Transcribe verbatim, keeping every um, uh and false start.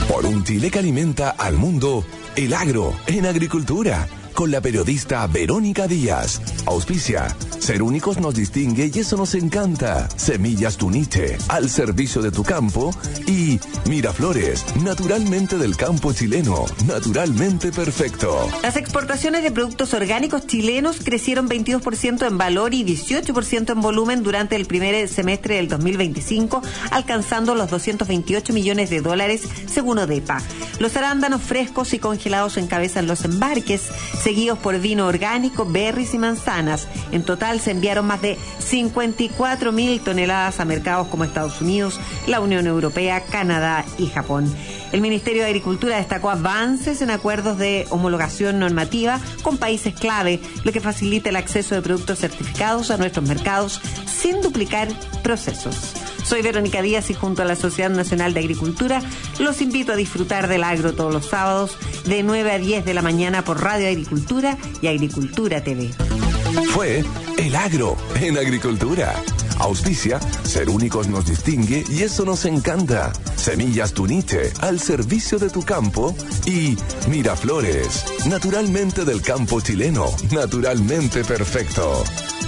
Por un Chile que alimenta al mundo, El Agro en Agricultura, con la periodista Verónica Díaz. Auspicia, ser únicos nos distingue y eso nos encanta. Semillas Tuniche, al servicio de tu campo. Y Miraflores, naturalmente del campo chileno, naturalmente perfecto. Las exportaciones de productos orgánicos chilenos crecieron veintidós por ciento en valor y dieciocho por ciento en volumen durante el primer semestre del dos mil veinticinco, alcanzando los doscientos veintiocho millones de dólares, según ODEPA. Los arándanos frescos y congelados encabezan los embarques, seguidos por vino orgánico, berries y manzanas. En total se enviaron más de cincuenta y cuatro mil toneladas a mercados como Estados Unidos, la Unión Europea, Canadá y Japón. El Ministerio de Agricultura destacó avances en acuerdos de homologación normativa con países clave, lo que facilita el acceso de productos certificados a nuestros mercados sin duplicar procesos. Soy Verónica Díaz y junto a la Sociedad Nacional de Agricultura los invito a disfrutar del agro todos los sábados de nueve a diez de la mañana por Radio Agricultura y Agricultura T V. Fue El Agro en Agricultura. Auspicia, ser únicos nos distingue y eso nos encanta. Semillas Tuniche, al servicio de tu campo. Y Miraflores, naturalmente del campo chileno, naturalmente perfecto.